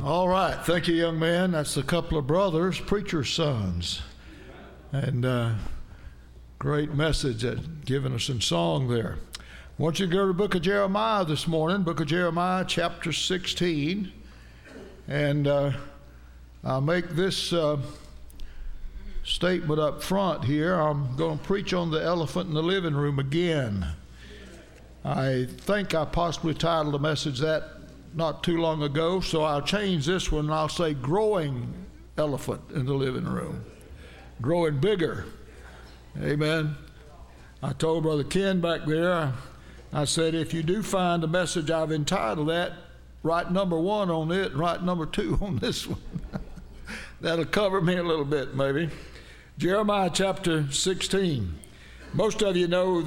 All right. Thank you, young man. That's a couple of brothers, preacher's sons. And great message that given us in song there. I want you to go to the book of Jeremiah this morning, book of Jeremiah, chapter 16. And I'll make this statement up front here. I'm going to preach on the elephant in the living room again. I think I possibly titled the message that not too long ago, so I'll change this one and I'll say growing elephant in the living room. Growing bigger. Amen. I told Brother Ken back there, I said, if you do find a message I've entitled that, write number 1 on it and write number 2 on this one. That'll cover me a little bit, maybe. Jeremiah chapter 16. Most of you know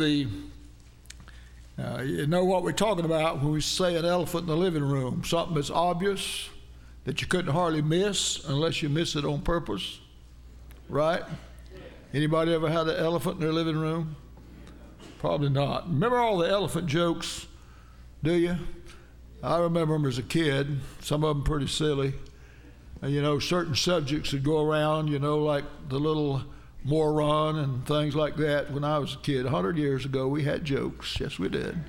you know what we're talking about when we say an elephant in the living room. Something that's obvious, that you couldn't hardly miss unless you miss it on purpose. Right? Anybody ever had an elephant in their living room? Probably not. Remember all the elephant jokes, do you? I remember them as a kid. Some of them pretty silly. And, you know, certain subjects would go around, you know, like the little moron and things like that. When I was a kid, 100 years ago, we had jokes. Yes, we did.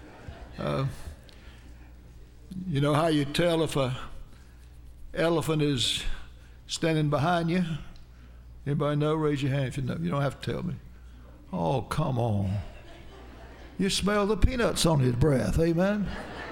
You know how you tell if a elephant is standing behind you? Anybody know? Raise your hand if you know. You don't have to tell me. Oh, come on. You smell the peanuts on his breath. Amen?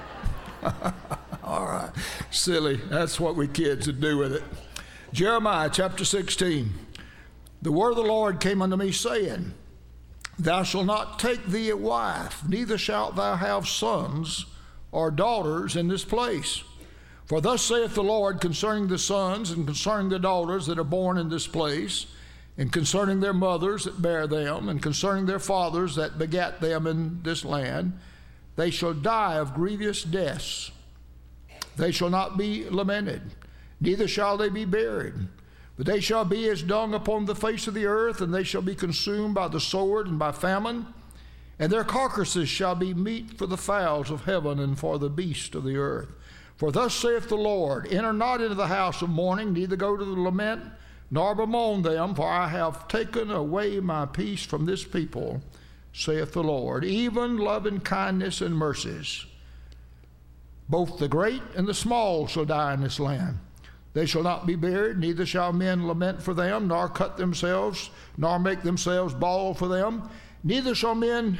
All right. Silly. That's what we kids would do with it. Jeremiah chapter 16. The word of the Lord came unto me, saying, Thou shalt not take thee a wife, neither shalt thou have sons or daughters in this place. For thus saith the Lord concerning the sons and concerning the daughters that are born in this place, and concerning their mothers that bear them, and concerning their fathers that begat them in this land, they shall die of grievous deaths. They shall not be lamented, neither shall they be buried. But they shall be as dung upon the face of the earth, and they shall be consumed by the sword and by famine. And their carcasses shall be meat for the fowls of heaven and for the beasts of the earth. For thus saith the Lord, Enter not into the house of mourning, neither go to the lament, nor bemoan them, for I have taken away my peace from this people, saith the Lord, even loving kindness and mercies. Both the great and the small shall die in this land. They shall not be buried, neither shall men lament for them, nor cut themselves, nor make themselves bald for them. Neither shall men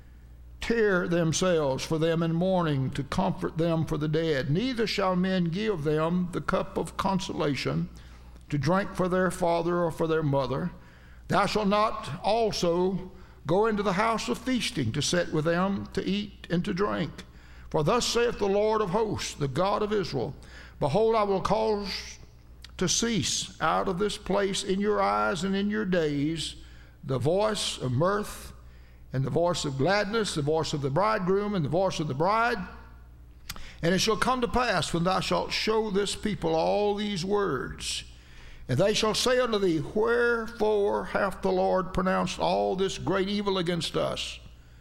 tear themselves for them in mourning to comfort them for the dead. Neither shall men give them the cup of consolation to drink for their father or for their mother. Thou shalt not also go into the house of feasting to sit with them to eat and to drink. For thus saith the Lord of hosts, the God of Israel, Behold, I will cause to cease out of this place in your eyes and in your days the voice of mirth and the voice of gladness, the voice of the bridegroom and the voice of the bride. And it shall come to pass when thou shalt show this people all these words, and they shall say unto thee, Wherefore hath the Lord pronounced all this great evil against us?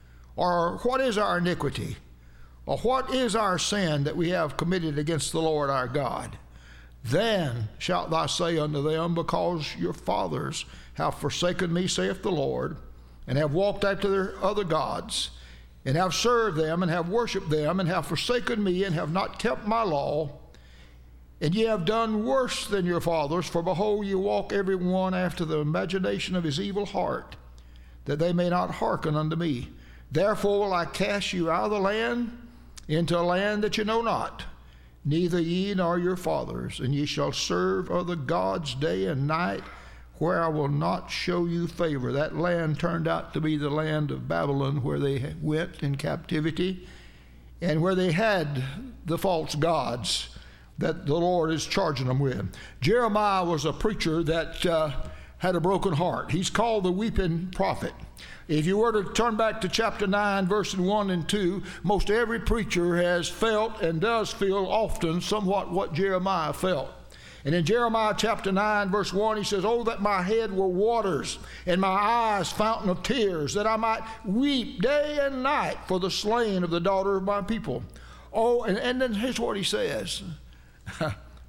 Or what is our iniquity? Or what is our sin that we have committed against the Lord our God? Then shalt thou say unto them, Because your fathers have forsaken me, saith the Lord, and have walked after their other gods, and have served them, and have worshipped them, and have forsaken me, and have not kept my law, and ye have done worse than your fathers, for behold, ye walk every one after the imagination of his evil heart, that they may not hearken unto me. Therefore will I cast you out of the land, into a land that you know not, neither ye nor your fathers, and ye shall serve other gods day and night, where I will not show you favor. That land turned out to be the land of Babylon, where they went in captivity, and where they had the false gods that the Lord is charging them with. Jeremiah was a preacher that had a broken heart. He's called the weeping prophet. If you were to turn back to chapter 9, verses 1 and 2, most every preacher has felt and does feel often somewhat what Jeremiah felt. And in Jeremiah chapter 9, verse 1, he says, Oh, that my head were waters, and my eyes fountain of tears, that I might weep day and night for the slain of the daughter of my people. Oh, and then here's what he says.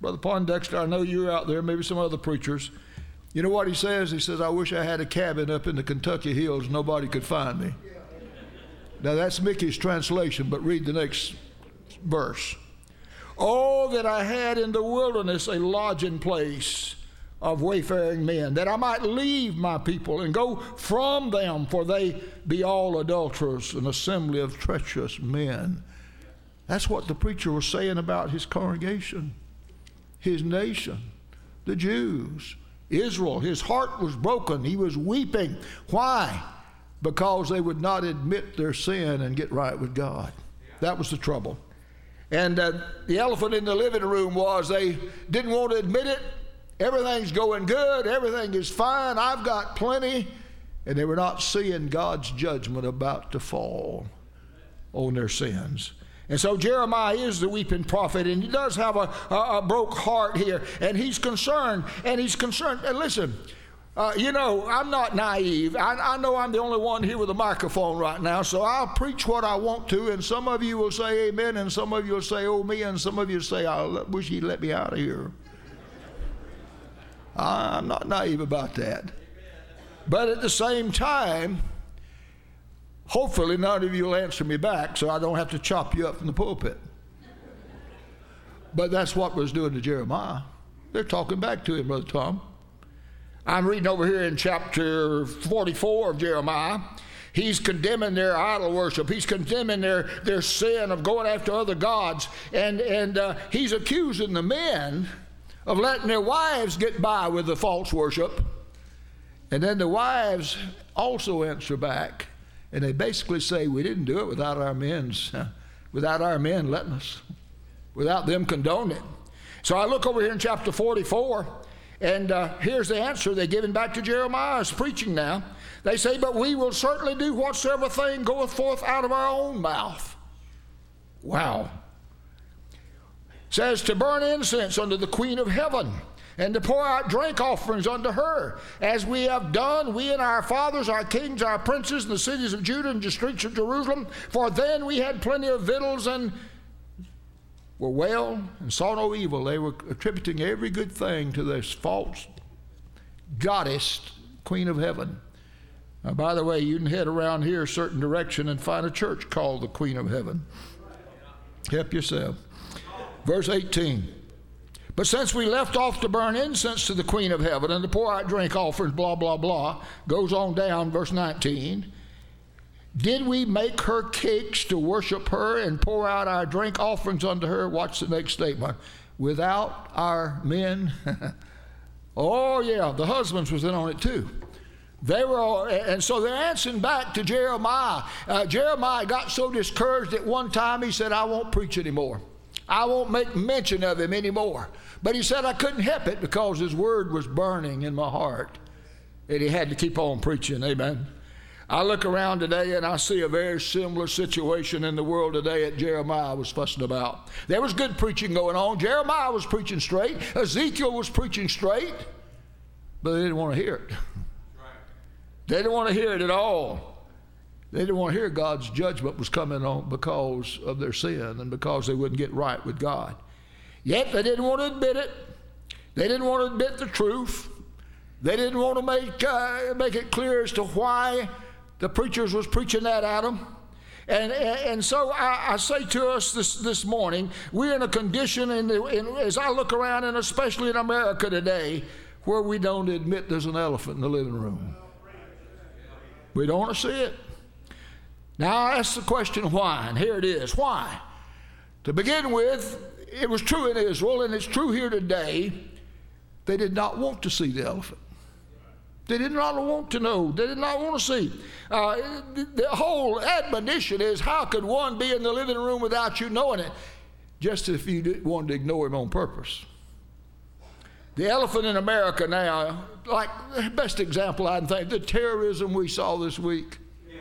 Brother Pondexter, I know you're out there, maybe some other preachers. You know what he says? He says, I wish I had a cabin up in the Kentucky hills. Nobody could find me. Now, that's Mickey's translation, but read the next verse. Oh, that I had in the wilderness a lodging place of wayfaring men, that I might leave my people and go from them, for they be all adulterers, an assembly of treacherous men. That's what the preacher was saying about his congregation, his nation, the Jews, Israel. His heart was broken. He was weeping. Why? Because they would not admit their sin and get right with God. That was the trouble. And the elephant in the living room was they didn't want to admit it. Everything's going good. Everything is fine. I've got plenty. And they were not seeing God's judgment about to fall on their sins. And so Jeremiah is the weeping prophet, and he does have a broke heart here. And he's concerned. And listen, I'm not naive. I know I'm the only one here with a microphone right now, so I'll preach what I want to, and some of you will say amen, and some of you will say, oh, me, and some of you will say, I wish he'd let me out of here. I'm not naive about that. But at the same time, hopefully none of you will answer me back so I don't have to chop you up from the pulpit. But that's what was doing to Jeremiah. They're talking back to him, Brother Tom. I'm reading over here in chapter 44 of Jeremiah. He's condemning their idol worship. He's condemning their sin of going after other gods. And he's accusing the men of letting their wives get by with the false worship. And then the wives also answer back. And they basically say, we didn't do it without our men letting us, without them condoning it. So I look over here in chapter 44, and here's the answer they're giving back to Jeremiah's preaching now. They say, but we will certainly do whatsoever thing goeth forth out of our own mouth. Wow. Says to burn incense unto the Queen of Heaven, and to pour out drink offerings unto her, as we have done, we and our fathers, our kings, our princes, in the cities of Judah and the streets of Jerusalem. For then we had plenty of victuals and were well and saw no evil. They were attributing every good thing to this false goddess, Queen of Heaven. Now, by the way, you can head around here a certain direction and find a church called the Queen of Heaven. Help yourself. Verse 18. But since we left off to burn incense to the Queen of Heaven and to pour out drink offerings, blah, blah, blah, goes on down, verse 19. Did we make her cakes to worship her and pour out our drink offerings unto her? Watch the next statement. Without our men? Oh, yeah, the husbands was in on it too. They were all, and so they're answering back to Jeremiah. Jeremiah got so discouraged at one time, he said, I won't preach anymore. I won't make mention of him anymore. But he said, I couldn't help it because his word was burning in my heart. And he had to keep on preaching. Amen. I look around today and I see a very similar situation in the world today that Jeremiah was fussing about. There was good preaching going on. Jeremiah was preaching straight. Ezekiel was preaching straight. But they didn't want to hear it. They didn't want to hear it at all. They didn't want to hear God's judgment was coming on because of their sin and because they wouldn't get right with God. Yet they didn't want to admit it. They didn't want to admit the truth. They didn't want to make it clear as to why the preachers was preaching that at them. And so I say to us this morning, we're in a condition, as I look around, and especially in America today, where we don't admit there's an elephant in the living room. We don't want to see it. Now I ask the question, why? And here it is. Why? To begin with, it was true in Israel, and it's true here today. They did not want to see the elephant. They did not want to know. They did not want to see. The whole admonition is, how could one be in the living room without you knowing it? Just as if you wanted to ignore him on purpose. The elephant in America now, like the best example I can think, the terrorism we saw this week.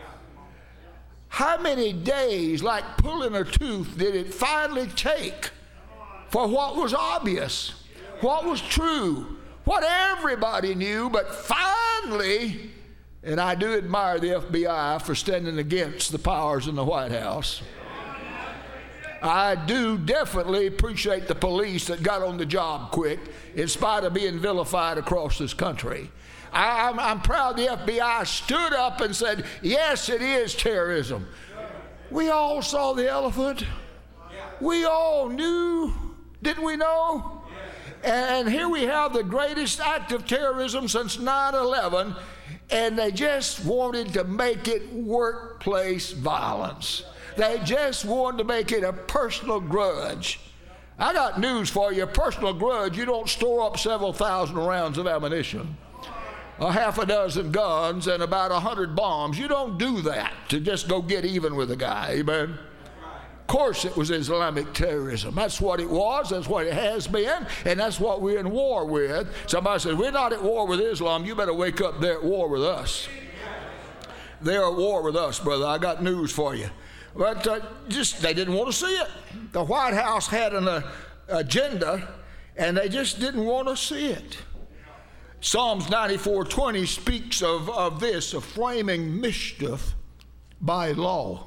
How many days, like pulling a tooth, did it finally take for what was obvious, what was true, what everybody knew, but finally, and I do admire the FBI for standing against the powers in the White House. I do definitely appreciate the police that got on the job quick in spite of being vilified across this country. I'm proud the FBI stood up and said, yes, it is terrorism. We all saw the elephant. We all knew. Didn't we know? And here we have the greatest act of terrorism since 9/11, and they just wanted to make it workplace violence. They just wanted to make it a personal grudge. I got news for you. A personal grudge, you don't store up several thousand rounds of ammunition, a half a dozen guns, and about 100 bombs. You don't do that to just go get even with a guy. Amen? Of course it was Islamic terrorism. That's what it was. That's what it has been. And that's what we're in war with. Somebody says, we're not at war with Islam. You better wake up. They're at war with us. They're at war with us, brother. I got news for you. But they didn't want to see it. The White House had an agenda, and they just didn't want to see it. Psalms 94:20 speaks of this, of framing mischief by law.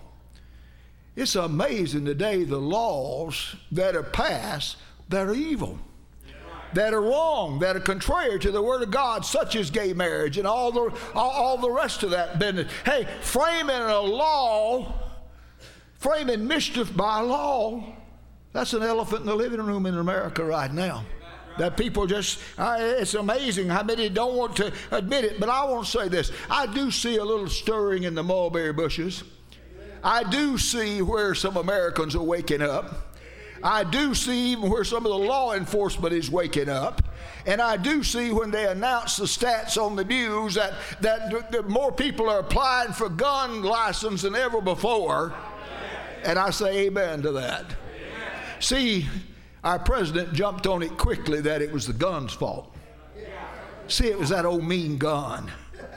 It's amazing today the laws that are passed that are evil, that are wrong, that are contrary to the Word of God, such as gay marriage and all the rest of that business. Hey, framing a law, framing mischief by law, that's an elephant in the living room in America right now. That people just, it's amazing how many don't want to admit it, but I want to say this. I do see a little stirring in the mulberry bushes. I do see where some Americans are waking up. I do see even where some of the law enforcement is waking up. And I do see when they announce the stats on the news that more people are applying for gun license than ever before. And I say amen to that. See, our president jumped on it quickly that it was the gun's fault. See, it was that old mean gun.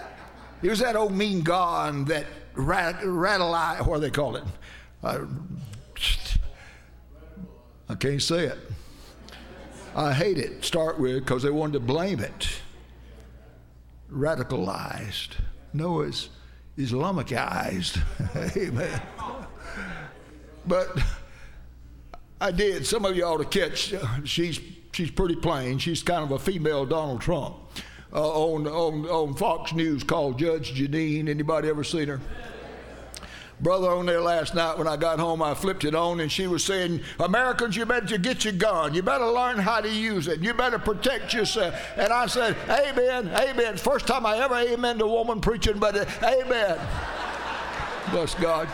It was that old mean gun that radicalized, what do they call it? I can't say it. I hate it, start with, because they wanted to blame it. Radicalized. No, it's Islamicized. Amen. But I did. Some of you ought to catch. She's pretty plain. She's kind of a female Donald Trump on Fox News called Judge Jeanine. Anybody ever seen her? Brother, on there last night when I got home, I flipped it on, and she was saying, Americans, you better get your gun. You better learn how to use it. You better protect yourself. And I said, amen, amen. First time I ever amen to a woman preaching, but amen. Bless God.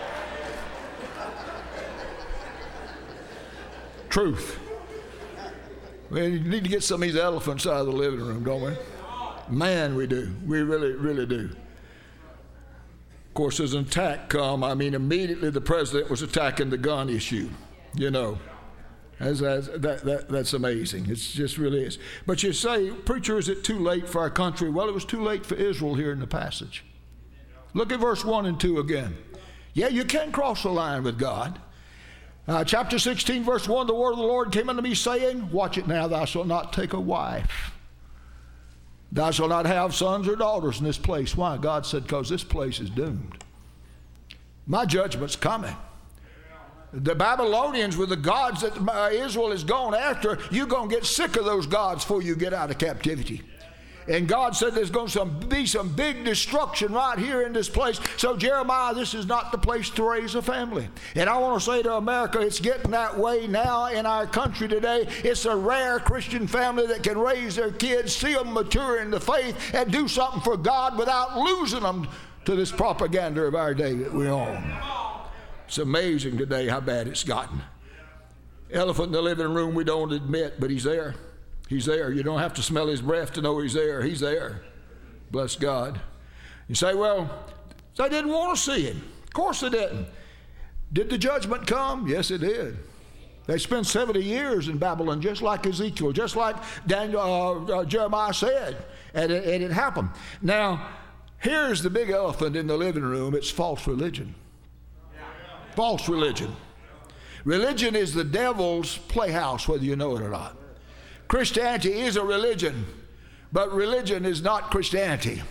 Truth. We need to get some of these elephants out of the living room, don't we? Man, we do. We really, really do. Of course, as an attack come, immediately the president was attacking the gun issue. You know, that's amazing. It just really is. But you say, preacher, is it too late for our country? Well, it was too late for Israel here in the passage. Look at verse 1 and 2 again. Yeah, you can cross the line with God. Chapter 16, verse 1, the word of the Lord came unto me, saying, watch it now, thou shalt not take a wife. Thou shalt not have sons or daughters in this place. Why? God said, because this place is doomed. My judgment's coming. The Babylonians were the gods that Israel is gone after. You're going to get sick of those gods before you get out of captivity. And God said there's going to be some big destruction right here in this place. So Jeremiah, this is not the place to raise a family. And I want to say to America, it's getting that way now in our country today. It's a rare Christian family that can raise their kids, see them mature in the faith, and do something for God without losing them to this propaganda of our day that we're on. It's amazing today how bad it's gotten. Elephant in the living room, we don't admit, but he's there. He's there. You don't have to smell his breath to know he's there. He's there. Bless God. You say, well, they didn't want to see him. Of course they didn't. Did the judgment come? Yes, it did. They spent 70 years in Babylon, just like Ezekiel, just like Jeremiah said, and it happened. Now, here's the big elephant in the living room. It's false religion. False religion. Religion is the devil's playhouse, whether you know it or not. Christianity is a religion, but religion is not Christianity.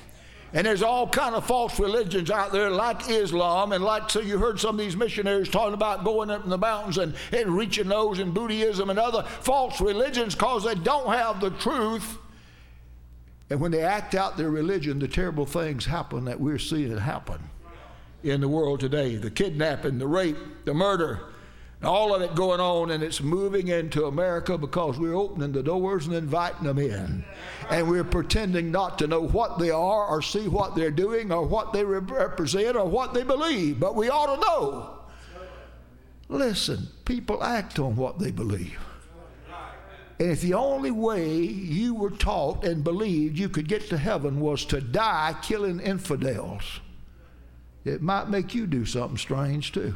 And there's all kind of false religions out there like Islam, and like, so you heard some of these missionaries talking about going up in the mountains and reaching those in Buddhism and other false religions because they don't have the truth. And when they act out their religion, the terrible things happen that we're seeing happen in the world today. The kidnapping, the rape, the murder, all of it going on, and it's moving into America because we're opening the doors and inviting them in. And we're pretending not to know what they are or see what they're doing or what they represent or what they believe. But we ought to know. Listen, people act on what they believe. And if the only way you were taught and believed you could get to heaven was to die killing infidels, it might make you do something strange too.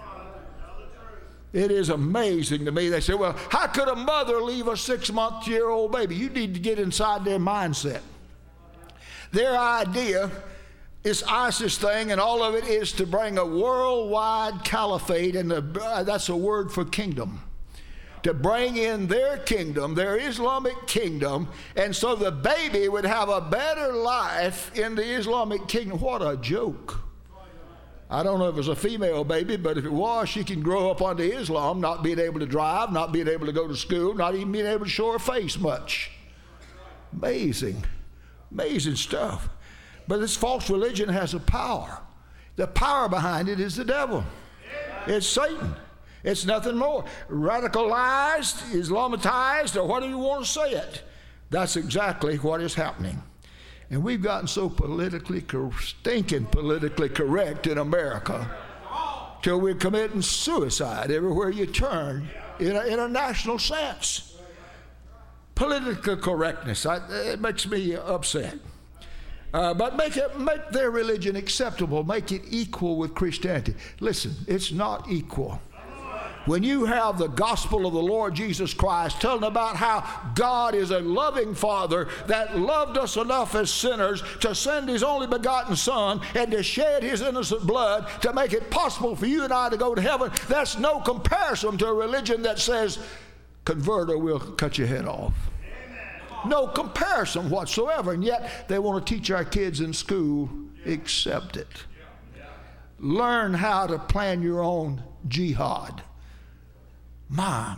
It is amazing to me. They say, well, how could a mother leave a 6-month-old baby? You need to get inside their mindset. Their idea, this ISIS thing, and all of it is to bring a worldwide caliphate, and that's a word for kingdom. To bring in their kingdom, their Islamic kingdom, and so the baby would have a better life in the Islamic kingdom. What a joke. I don't know if it's a female baby, but if it was, she can grow up under Islam, not being able to drive, not being able to go to school, not even being able to show her face much. Amazing, amazing stuff. But this false religion has a power. The power behind it is the devil. It's Satan. It's nothing more. Radicalized, Islamatized, or whatever you want to say it. That's exactly what is happening. And we've gotten so stinking politically correct in America till we're committing suicide everywhere you turn in a national sense. Political correctness, it makes me upset. But make their religion acceptable, make it equal with Christianity. Listen, it's not equal. When you have the gospel of the Lord Jesus Christ telling about how God is a loving Father that loved us enough as sinners to send His only begotten Son and to shed His innocent blood to make it possible for you and I to go to heaven, that's no comparison to a religion that says, convert or we'll cut your head off. No comparison whatsoever, and yet they want to teach our kids in school, accept it. Learn how to plan your own jihad. My.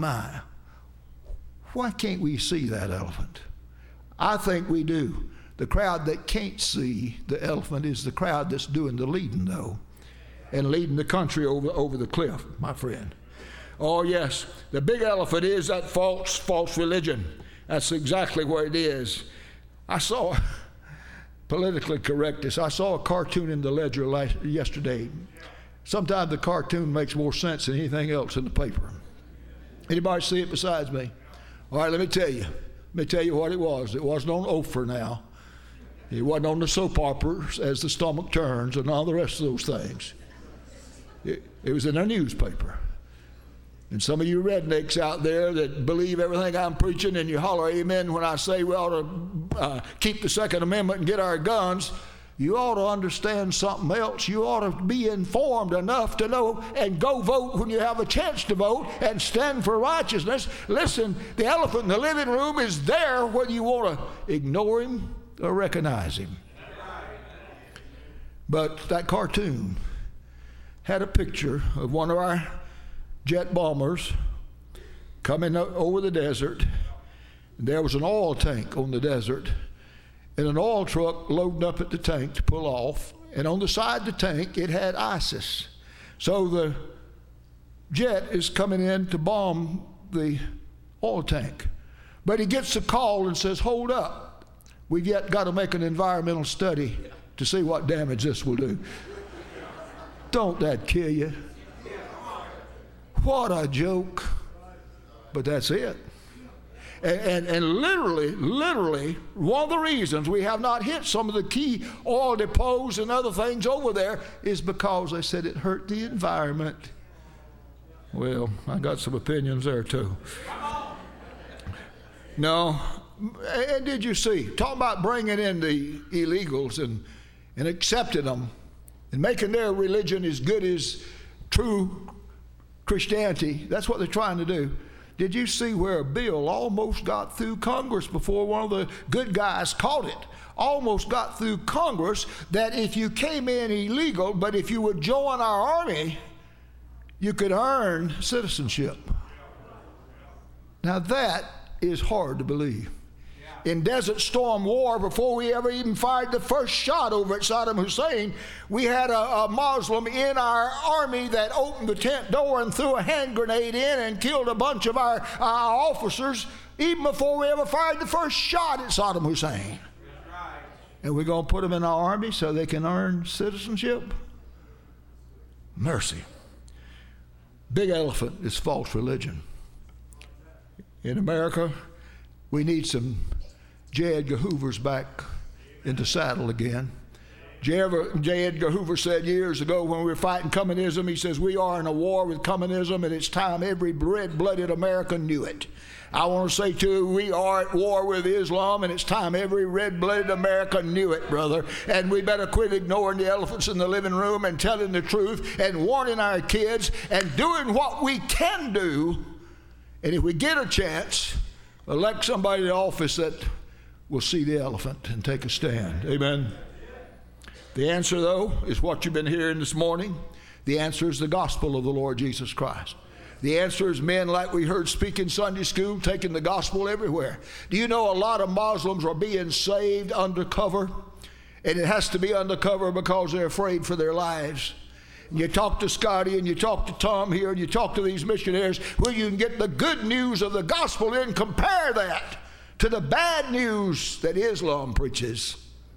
Why can't we see that elephant? I think we do. The crowd that can't see the elephant is the crowd that's doing the leading, though, and leading the country over the cliff, my friend. Oh, yes, the big elephant is that false religion. That's exactly what it is. I saw, politically correctness, I saw a cartoon in the Ledger yesterday. Sometimes the cartoon makes more sense than anything else in the paper. Anybody see it besides me? All right, let me tell you what it was. It wasn't on Oprah now. It wasn't on the soap operas as the stomach turns and all the rest of those things. It was in a newspaper. And some of you rednecks out there that believe everything I'm preaching and you holler amen when I say we ought to keep the Second Amendment and get our guns, you ought to understand something else. You ought to be informed enough to know and go vote when you have a chance to vote and stand for righteousness. Listen, the elephant in the living room is there whether you want to ignore him or recognize him. But that cartoon had a picture of one of our jet bombers coming over the desert. And there was an oil tank on the desert and an oil truck loading up at the tank to pull off, and on the side of the tank it had ISIS. So the jet is coming in to bomb the oil tank. But he gets a call and says, hold up, we've yet got to make an environmental study to see what damage this will do. Don't that kill you? What a joke. But that's it. And literally, one of the reasons we have not hit some of the key oil depots and other things over there is because they said it hurt the environment. Well, I got some opinions there too. No, and did you see? Talking about bringing in the illegals and accepting them and making their religion as good as true Christianity. That's what they're trying to do. Did you see where a bill almost got through Congress before one of the good guys caught it? Almost got through Congress that if you came in illegal, but if you would join our army, you could earn citizenship. Now that is hard to believe. In Desert Storm War, before we ever even fired the first shot over at Saddam Hussein, we had a Muslim in our army that opened the tent door and threw a hand grenade in and killed a bunch of our officers even before we ever fired the first shot at Saddam Hussein. And we're going to put them in our army so they can earn citizenship? Mercy. Big elephant is false religion. In America, we need some J. Edgar Hoovers back in the saddle again. J. Edgar Hoover said years ago when we were fighting communism, he says, we are in a war with communism and it's time every red-blooded American knew it. I want to say to you, we are at war with Islam and it's time every red-blooded American knew it, brother. And we better quit ignoring the elephants in the living room and telling the truth and warning our kids and doing what we can do. And if we get a chance, elect somebody to office that will see the elephant and take a stand. Amen. The answer, though, is what you've been hearing this morning. The answer is the gospel of the Lord Jesus Christ. The answer is men like we heard speak in Sunday school, taking the gospel everywhere. Do you know a lot of Muslims are being saved undercover? And it has to be undercover because they're afraid for their lives. And you talk to Scotty and you talk to Tom here and you talk to these missionaries where you can get the good news of the gospel and compare that to the bad news that Islam preaches.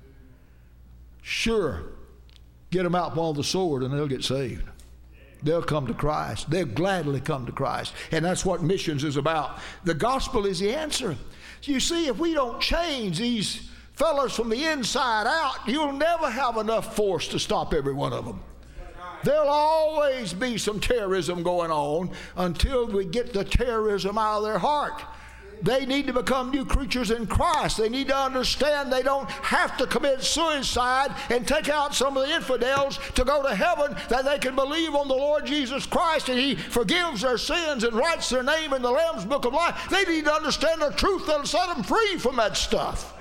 Sure, get them out on the sword and they'll get saved. They'll come to Christ. They'll gladly come to Christ. And that's what missions is about. The gospel is the answer. You see, if we don't change these fellows from the inside out, you'll never have enough force to stop every one of them. There'll always be some terrorism going on until we get the terrorism out of their heart. They need to become new creatures in Christ. They need to understand they don't have to commit suicide and take out some of the infidels to go to heaven, that they can believe on the Lord Jesus Christ and He forgives their sins and writes their name in the Lamb's Book of Life. They need to understand the truth that'll set them free from that stuff.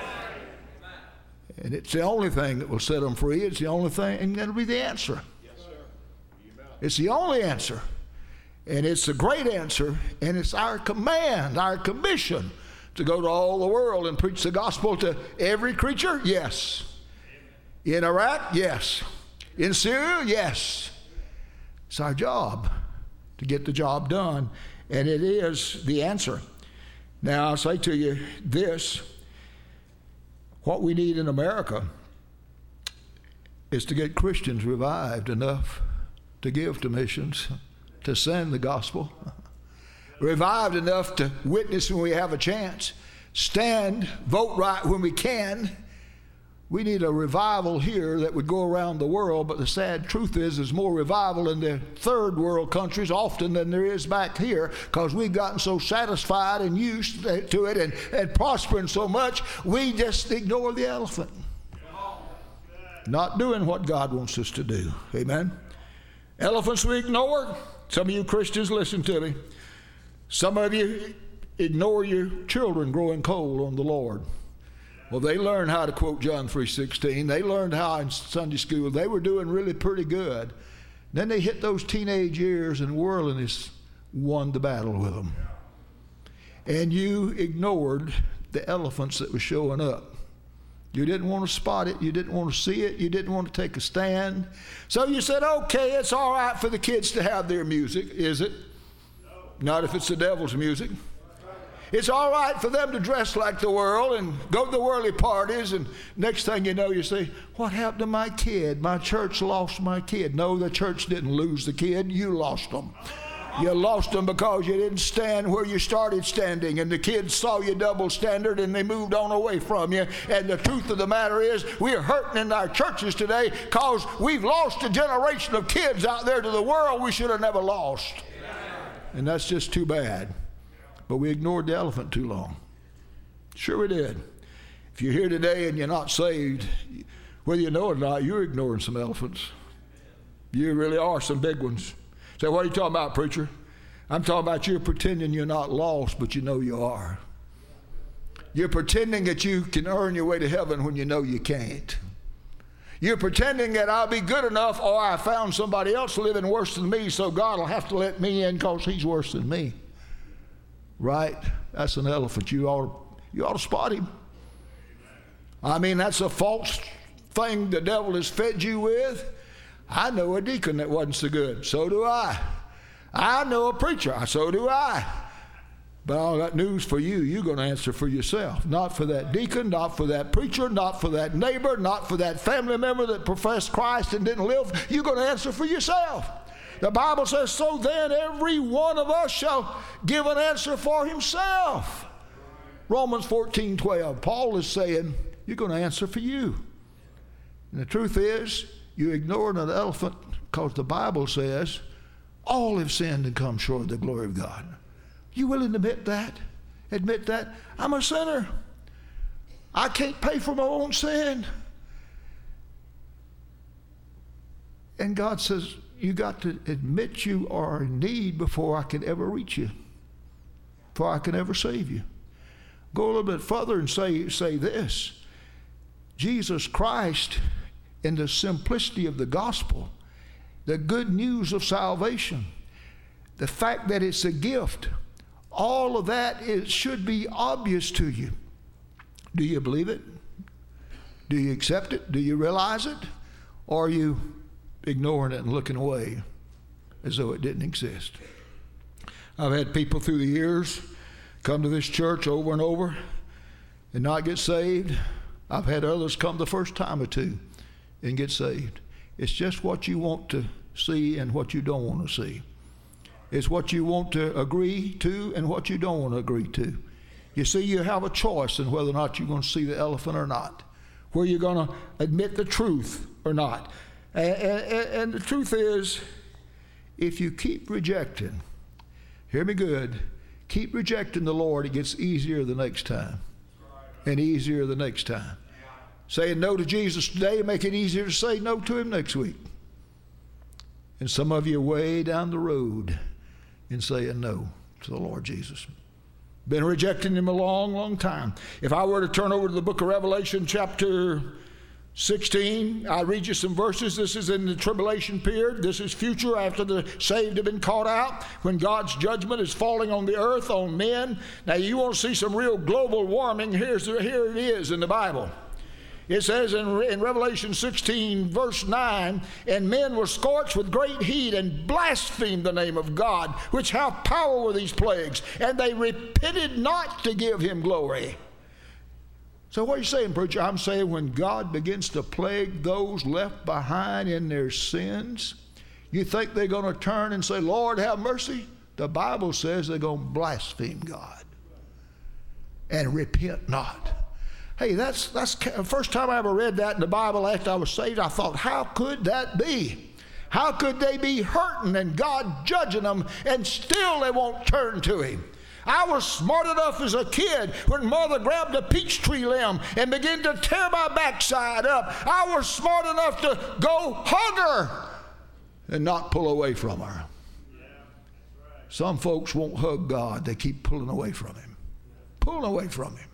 And it's the only thing that will set them free. It's the only thing, and that'll be the answer. It's the only answer. And it's a great answer, and it's our command, our commission to go to all the world and preach the gospel to every creature? Yes. In Iraq? Yes. In Syria? Yes. It's our job to get the job done, and it is the answer. Now, I'll say to you this, what we need in America is to get Christians revived enough to give to missions, to send the gospel, revived enough to witness when we have a chance, stand, vote right when we can. We need a revival here that would go around the world, but the sad truth is there's more revival in the third world countries often than there is back here, because we've gotten so satisfied and used to it and prospering so much, we just ignore the elephant. Not doing what God wants us to do. Amen. Elephants we ignore. Some of you Christians, listen to me. Some of you ignore your children growing cold on the Lord. Well, they learned how to quote John 3:16. They learned how in Sunday school. They were doing really pretty good. Then they hit those teenage years and worldliness won the battle with them. And you ignored the elephants that were showing up. You didn't want to spot it. You didn't want to see it. You didn't want to take a stand. So you said, okay, it's all right for the kids to have their music. Is it? No. Not if it's the devil's music. It's all right for them to dress like the world and go to the worldly parties, and next thing you know, you say, what happened to my kid? My church lost my kid. No, the church didn't lose the kid. You lost them. You lost them because you didn't stand where you started standing, and the kids saw you double standard and they moved on away from you. And the truth of the matter is we're hurting in our churches today because we've lost a generation of kids out there to the world we should have never lost. And that's just too bad. But we ignored the elephant too long. Sure we did. If you're here today and you're not saved, whether you know it or not, you're ignoring some elephants. You really are some big ones. Say, what are you talking about, preacher? I'm talking about you're pretending you're not lost, but you know you are. You're pretending that you can earn your way to heaven when you know you can't. You're pretending that I'll be good enough, or I found somebody else living worse than me, so God will have to let me in because he's worse than me. Right? That's an elephant. You ought to spot him. I mean, that's a false thing the devil has fed you with. I know a deacon that wasn't so good. So do I. I know a preacher. So do I. But I got news for you. You're going to answer for yourself. Not for that deacon, not for that preacher, not for that neighbor, not for that family member that professed Christ and didn't live. You're going to answer for yourself. The Bible says, so then every one of us shall give an answer for himself. Romans 14:12. Paul is saying, you're going to answer for you. And the truth is, you're ignoring an elephant because the Bible says, all have sinned and come short of the glory of God. You willing to admit that? Admit that? I'm a sinner. I can't pay for my own sin. And God says, you got to admit you are in need before I can ever reach you, before I can ever save you. Go a little bit further and say this. Jesus Christ, in the simplicity of the gospel, the good news of salvation, the fact that it's a gift, all of that should be obvious to you. Do you believe it? Do you accept it? Do you realize it? Or are you ignoring it and looking away as though it didn't exist? I've had people through the years come to this church over and over and not get saved. I've had others come the first time or two and get saved. It's just what you want to see and what you don't want to see. It's what you want to agree to and what you don't want to agree to. You see, you have a choice in whether or not you're going to see the elephant or not, where you're going to admit the truth or not. And the truth is, if you keep rejecting, hear me good, keep rejecting the Lord, it gets easier the next time and easier the next time. Saying no to Jesus today make it easier to say no to him next week. And some of you are way down the road in saying no to the Lord Jesus. Been rejecting him a long, long time. If I were to turn over to the book of Revelation chapter 16, I'll read you some verses. This is in the tribulation period. This is future after the saved have been caught out, when God's judgment is falling on the earth, on men. Now you want to see some real global warming, here it is in the Bible. It says in Revelation 16, verse 9, and men were scorched with great heat and blasphemed the name of God, which have power were these plagues, and they repented not to give him glory. So what are you saying, preacher? I'm saying when God begins to plague those left behind in their sins, you think they're going to turn and say, Lord, have mercy? The Bible says they're going to blaspheme God and repent not. Hey, that's the first time I ever read that in the Bible after I was saved. I thought, how could that be? How could they be hurting and God judging them and still they won't turn to him? I was smart enough as a kid when mother grabbed a peach tree limb and began to tear my backside up. I was smart enough to go hug her and not pull away from her. Some folks won't hug God. They keep pulling away from him. Pulling away from him.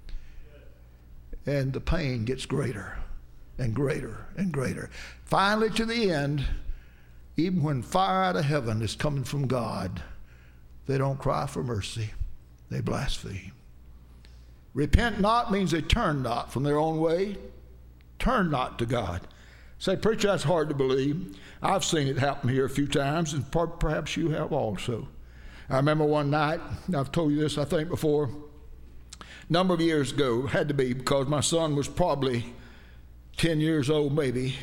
And the pain gets greater and greater and greater. Finally, to the end, even when fire out of heaven is coming from God, they don't cry for mercy. They blaspheme. Repent not means they turn not from their own way. Turn not to God. Say, preacher, that's hard to believe. I've seen it happen here a few times, and perhaps you have also. I remember one night, I've told you this, I think, before, number of years ago, had to be because my son was probably 10 years old maybe.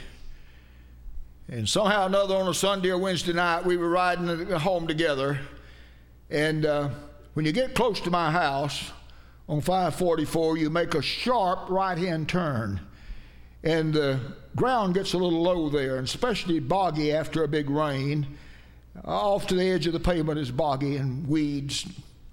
And somehow or another on a Sunday or Wednesday night, we were riding home together. And when you get close to my house on 544, you make a sharp right-hand turn. And the ground gets a little low there, and especially boggy after a big rain. Off to the edge of the pavement is boggy and weeds.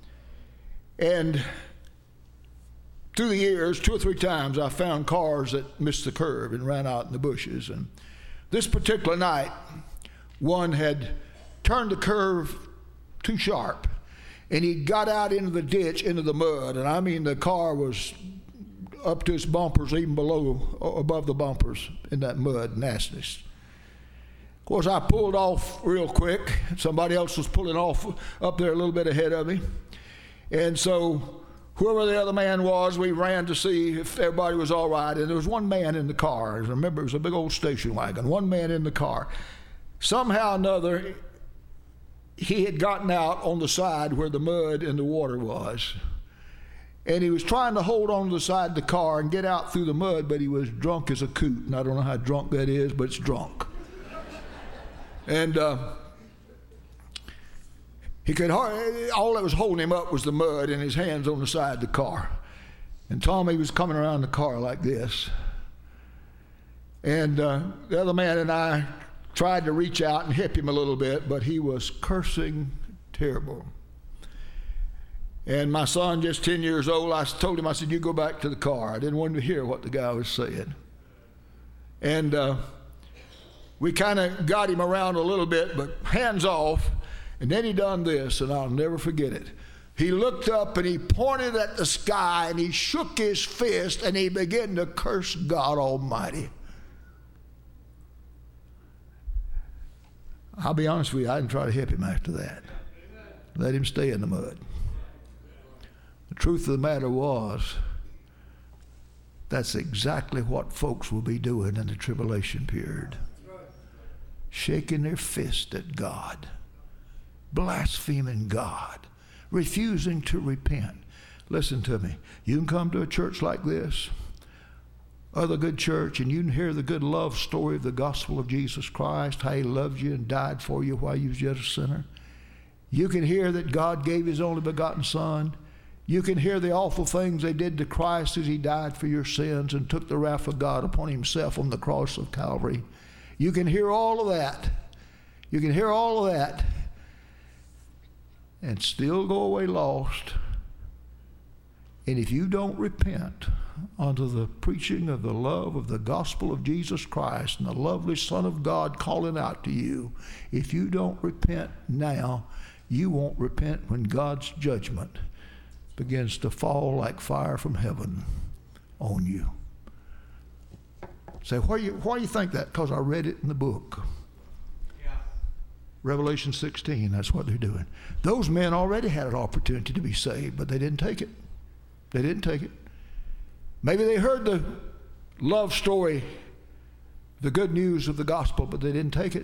And through the years, 2 or 3 times, I found cars that missed the curve and ran out in the bushes. And this particular night, one had turned the curve too sharp. And he got out into the ditch, into the mud. And I mean, the car was up to its bumpers, even above the bumpers in that mud nastiness. Of course, I pulled off real quick. Somebody else was pulling off up there a little bit ahead of me. And so whoever the other man was, we ran to see if everybody was all right. And there was one man in the car. I remember it was a big old station wagon. One man in the car. Somehow or another, he had gotten out on the side where the mud and the water was. And he was trying to hold on to the side of the car and get out through the mud, but he was drunk as a coot. And I don't know how drunk that is, but it's drunk. And he could all that was holding him up was the mud and his hands on the side of the car. And Tommy was coming around the car like this. And the other man and I tried to reach out and help him a little bit, but he was cursing terrible. And my son, just 10 years old, I told him, I said, you go back to the car. I didn't want him to hear what the guy was saying. And we kind of got him around a little bit, but hands off. And then he done this, and I'll never forget it. He looked up and he pointed at the sky and he shook his fist and he began to curse God Almighty. I'll be honest with you, I didn't try to help him after that. Let him stay in the mud. The truth of the matter was, that's exactly what folks will be doing in the tribulation period. Shaking their fist at God, blaspheming God, refusing to repent. Listen to me. You can come to a church like this, other good church, and you can hear the good love story of the gospel of Jesus Christ, how he loved you and died for you while you was yet a sinner. You can hear that God gave his only begotten Son. You can hear the awful things they did to Christ as he died for your sins and took the wrath of God upon himself on the cross of Calvary. You can hear all of that. You can hear all of that and still go away lost. And if you don't repent unto the preaching of the love of the gospel of Jesus Christ and the lovely Son of God calling out to you, if you don't repent now, you won't repent when God's judgment begins to fall like fire from heaven on you. Say, why do you think that? Because I read it in the book. Yeah. Revelation 16, that's what they're doing. Those men already had an opportunity to be saved, but they didn't take it. They didn't take it. Maybe they heard the love story, the good news of the gospel, but they didn't take it.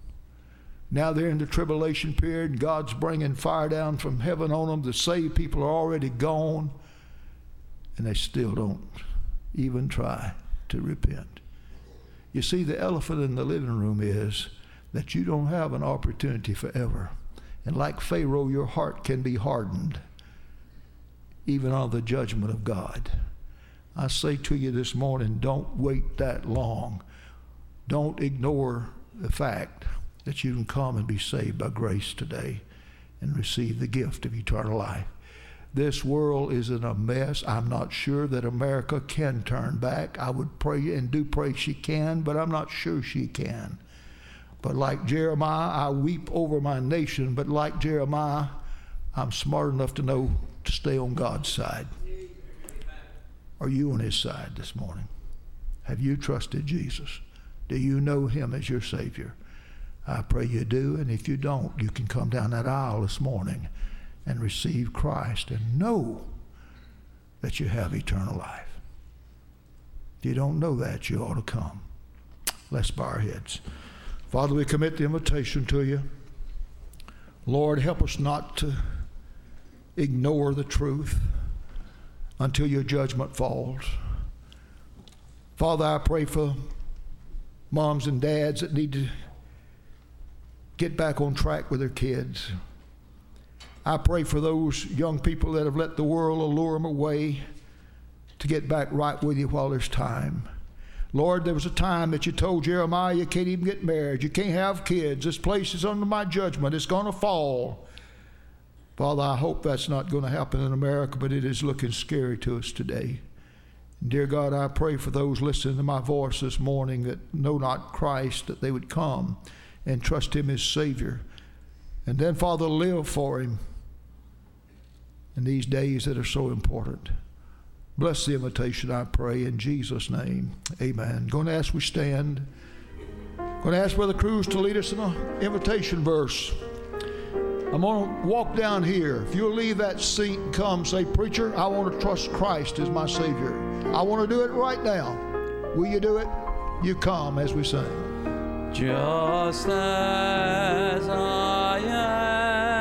Now they're in the tribulation period, and God's bringing fire down from heaven on them. The saved people are already gone, and they still don't even try to repent. You see, the elephant in the living room is that you don't have an opportunity forever. And like Pharaoh, your heart can be hardened, even on the judgment of God. I say to you this morning, don't wait that long. Don't ignore the fact that you can come and be saved by grace today and receive the gift of eternal life. This world is in a mess. I'm not sure that America can turn back. I would pray and do pray she can, but I'm not sure she can. But like Jeremiah, I weep over my nation, but like Jeremiah, I'm smart enough to know to stay on God's side. Are you on his side this morning? Have you trusted Jesus? Do you know him as your Savior? I pray you do, and if you don't, you can come down that aisle this morning and receive Christ and know that you have eternal life. If you don't know that, you ought to come. Let's bow our heads. Father, we commit the invitation to you. Lord, help us not to ignore the truth until your judgment falls. Father, I pray for moms and dads that need to get back on track with their kids. I pray for those young people that have let the world allure them away to get back right with you while there's time. Lord, there was a time that you told Jeremiah you can't even get married. You can't have kids. This place is under my judgment. It's going to fall. Father, I hope that's not going to happen in America, but it is looking scary to us today. Dear God, I pray for those listening to my voice this morning that know not Christ, that they would come and trust him as Savior And then, Father, live for Him in these days that are so important. Bless the invitation, I pray, in Jesus' name. Amen. Going to ask we stand. Going to ask Brother Cruz to lead us in an invitation verse. I'm going to walk down here. If you'll leave that seat and come, say, Preacher, I want to trust Christ as my Savior. I want to do it right now. Will you do it? You come as we sing. Just as I